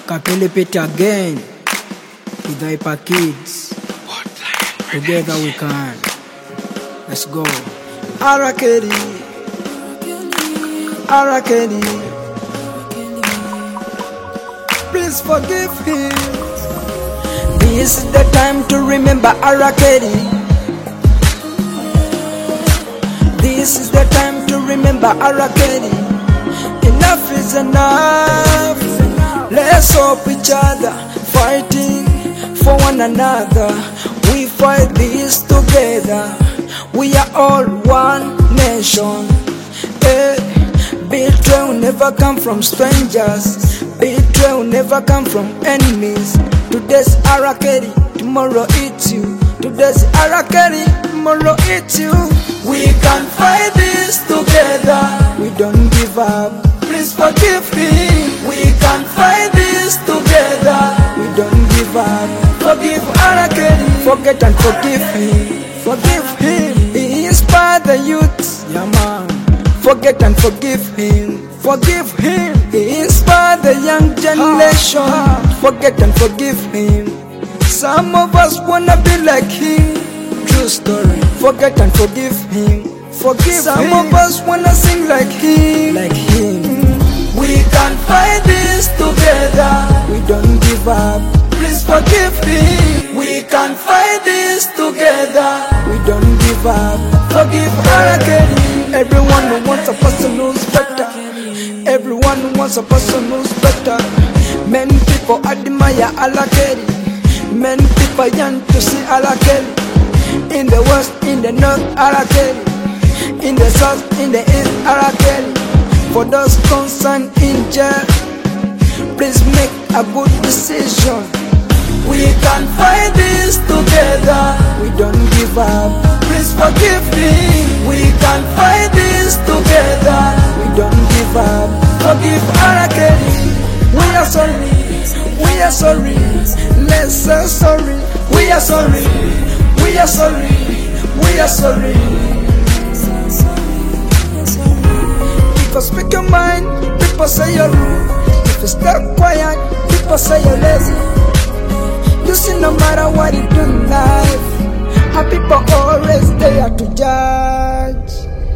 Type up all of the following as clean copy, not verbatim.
Kapelipit again with the Hyper Kids. Together we can. Let's go. Arakeli, Arakeli, please forgive him. This is the time to remember Arakeli. This is the time to remember Arakeli. Enough is enough. Let's help each other, fighting for one another. We fight this together. We are all one nation. Betrayal will never come from strangers. Betrayal will never come from enemies. Today's Arakeli, tomorrow it's you. Today's Arakeli, tomorrow it's you. We can fight this together. We don't give up. Please forgive me. We can fight this together. We don't give up. Forgive Arakeli. Forget and forgive him. Forgive him. He inspired the youth. Yeah, man. Forget and forgive him. Forgive him. He inspired the young generation. Forget and forgive him. Some of us wanna be like him. True story. Forget and forgive him. Forgive Some him. Of us wanna sing like him. Like him. We can fight this together. We don't give up. Please forgive me. We can fight this together. We don't give up. Forgive Arakeli. Everyone who wants a person who's better. Everyone who wants a person who's better. Many people admire Arakeli. Many people yearn to see Arakeli. In the west, in the north, Arakeli. In the south, in the east, Arakeli. For those concerned in jail, please make a good decision. We can fight this together. We don't give up. Please forgive me. We can fight this together. We don't give up. Forgive Arakeli. We are sorry. We are sorry. Let's say sorry. We are sorry. We are sorry. We are sorry. People speak your mind. People say you're rude. If you stay quiet, people say you're lazy. You see, no matter what you do in life, our people always there to judge.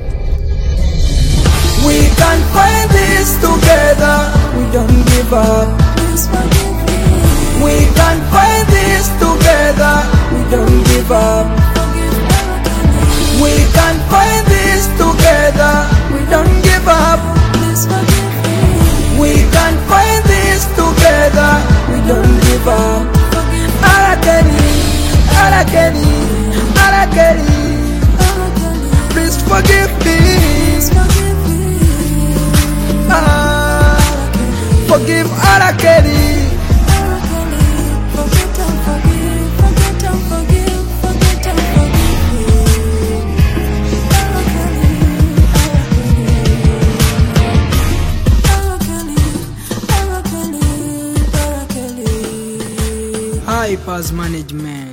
We can fight this together. We don't give up. We can fight this together. We don't give up. We can fight this together. We don't give up. We can fight this together. We don't give up. Arakeli, Arakeli, Arakeli, please forgive me. Forgive Arakeli. Hyper's management.